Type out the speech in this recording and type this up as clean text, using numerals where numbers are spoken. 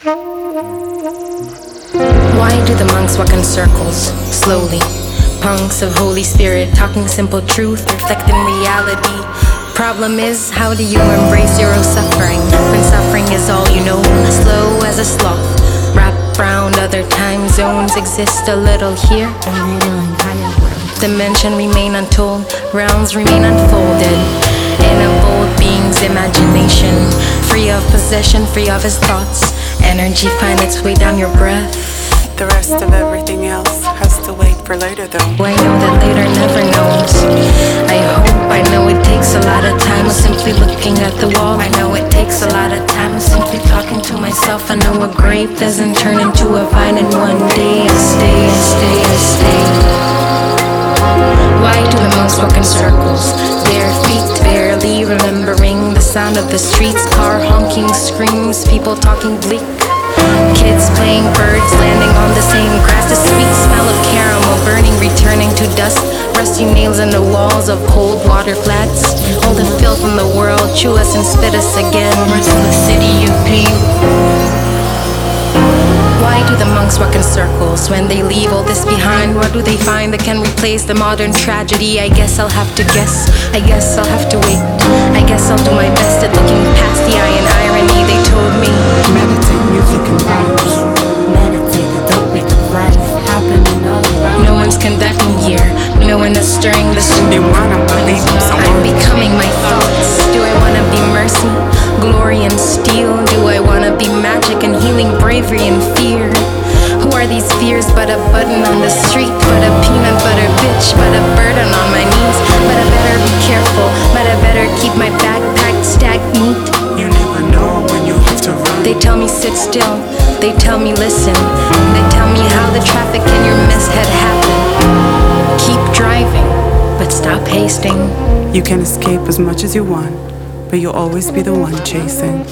Why do the monks walk in circles, slowly? Punks of Holy Spirit, talking simple truth, reflecting reality. Problem is, how do you embrace your own suffering when suffering is all you know? Slow as a sloth, wrap round other time zones, exist a little here. Dimension remain untold, realms remain unfolded. In a bold being's imagination, free of possession, free of his thoughts. Energy find its way down your breath. The rest of everything else has to wait for later though. I know that later never knows. I hope, I know it takes a lot of time of simply looking at the wall. I know it takes a lot of time of simply talking to myself. I know a grape doesn't turn into a vine in one day. I stay. Why do the monks walk in circles? Bare feet barely remembering the sound of the streets. Car honking screams, people talking bleak. Kids playing, birds landing on the same grass. The sweet smell of caramel burning, returning to dust. Rusty nails in the walls of cold water flats. All the filth in the world, chew us and spit us again. Rest of the city you pee. Why do the monks walk in circles when they leave all this behind? What do they find that can replace the modern tragedy? I guess I'll have to guess, I guess I'll have to wait. I guess I'll do my best at looking past the eye and irony. They told me meditate, music and vibes. Meditate, the dope make the life happen in all around. No one's conducting here, no one is stirring the They wanna believe in someone. I'm becoming my thoughts. Do I wanna be mercy, glory and steel? Do I wanna be magic and healing, bravery and fear? Who are these fears but a button on the street? But a peanut butter bitch, but a burden on my knees. But I better be careful, but I better keep my backpack stacked neat. You never know when you have to run. They tell me sit still, they tell me listen. They tell me how the traffic in your mess had happened. Keep driving, but stop hasting. You can escape as much as you want, but you'll always be the one chasing.